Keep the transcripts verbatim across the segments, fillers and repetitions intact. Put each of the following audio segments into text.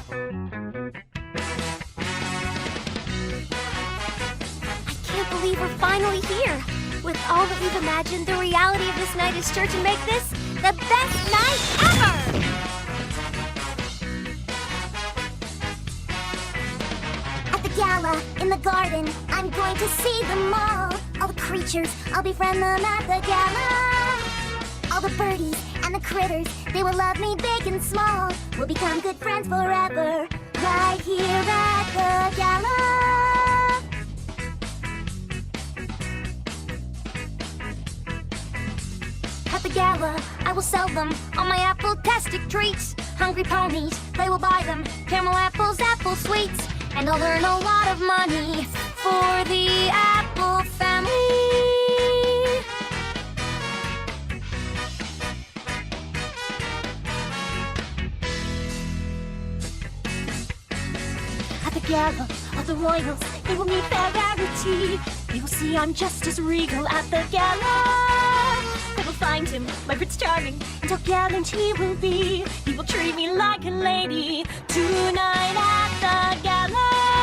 I can't believe we're finally here. With all that we've imagined, the reality of this night is sure to make this the best night ever! At the gala, in the garden, I'm going to see them all. All the creatures, I'll befriend them at the gala. All the birdies and the critters, they will love me big and small. We'll become good friends forever, right here at the gala. At the gala, I will sell them all my apple-tastic treats. Hungry ponies, they will buy them, caramel apples, apple sweets. And I'll earn a lot of money for the Apple family. At the gala, all the royals, they will meet their rarity. They will see I'm just as regal at the gala. They will find him, my Prince Charming, and how gallant he will be. He will treat me like a lady tonight at the gala.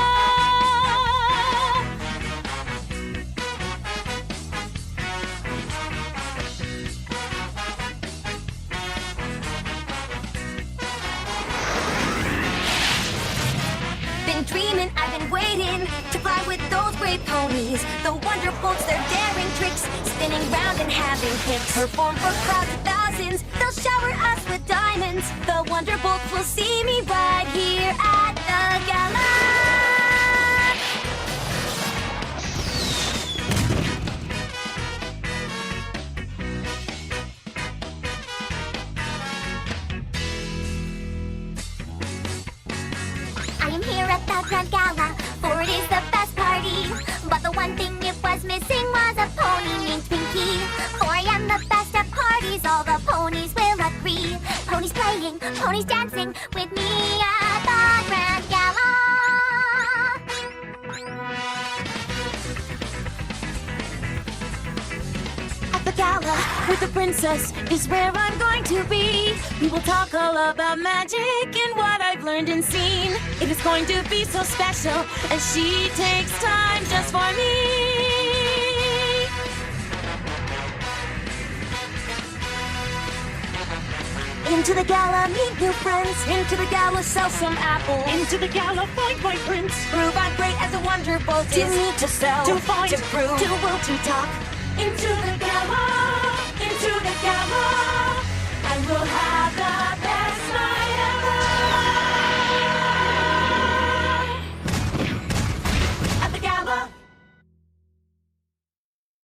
Been dreaming, I've been waiting to fly with those brave ponies. The wonder boats, their daring tricks, spinning round and having kicks. Perform for crowds of thousands, they'll shower us with diamonds. The wonder bolts will see me right here at the gala. I am here at the Grand Gala, for it is the best party. But the one thing it was missing was a pony named Pinky. For I am the best at parties, all the ponies will agree. Ponies playing, ponies dancing with me at the Grand Gala. At the gala, with the princess, is where I'm going to be. We will talk all about magic and what I've learned and seen. It is going to be so special as she takes time just for me. Into the gala, meet new friends. Into the gala, sell some apples. Into the gala, find my prince. Prove I'm great as a wonder bolt. To is meet, to sell, to find, to prove, to will, to talk. Into the gala, into the gala, and we'll have